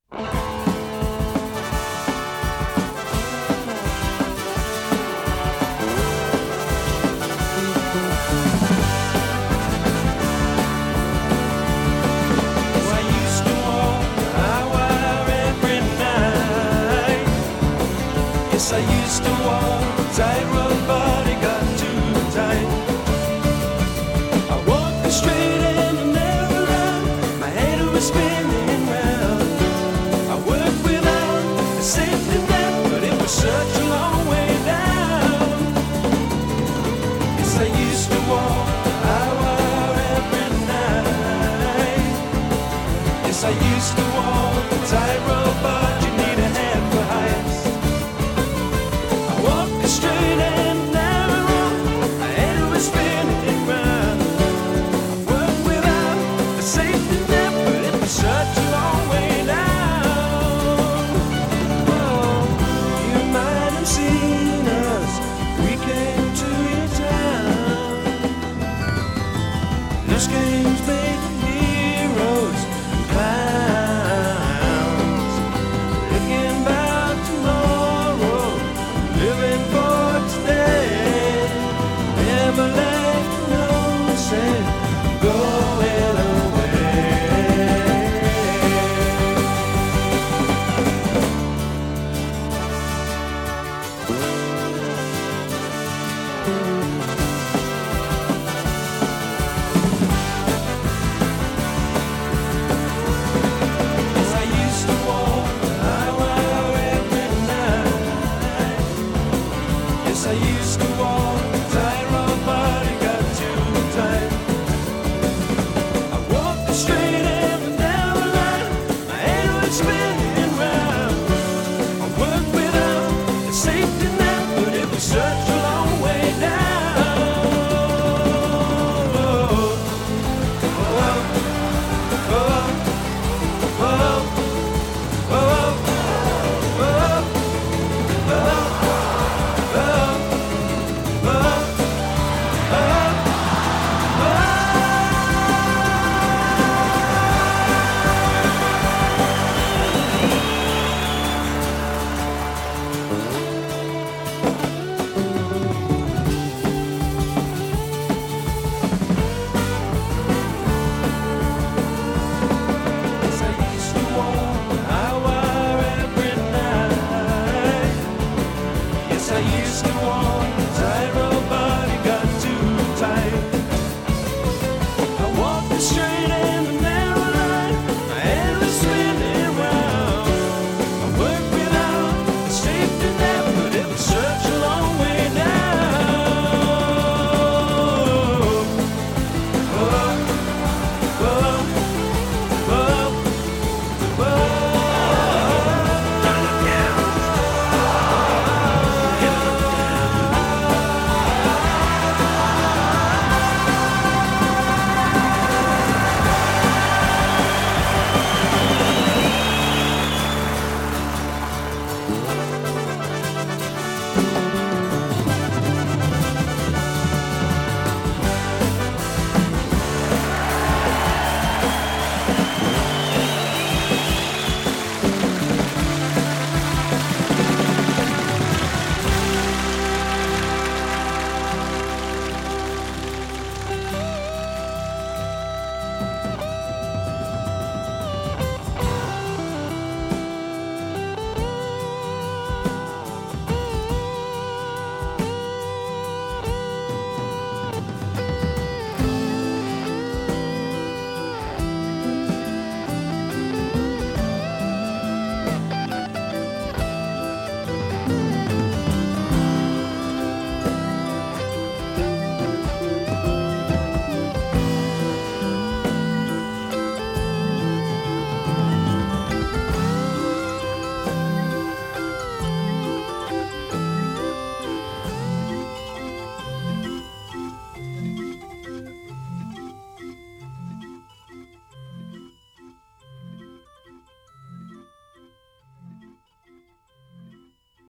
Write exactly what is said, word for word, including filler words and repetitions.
I used to walk a tightrope, but it got too tight. I walked straight and I never ran. My head was spinning round. I worked without a safety net, but it was such a long way down. Yes, I used to walk an hour every night. Yes, I used to walk a tightrope, but you need a hand for heights. Straight and narrow, my head was spinning round. I worked without a safety net, but it was such a long way down. Oh, you might have seen us, we came to your town. This game's made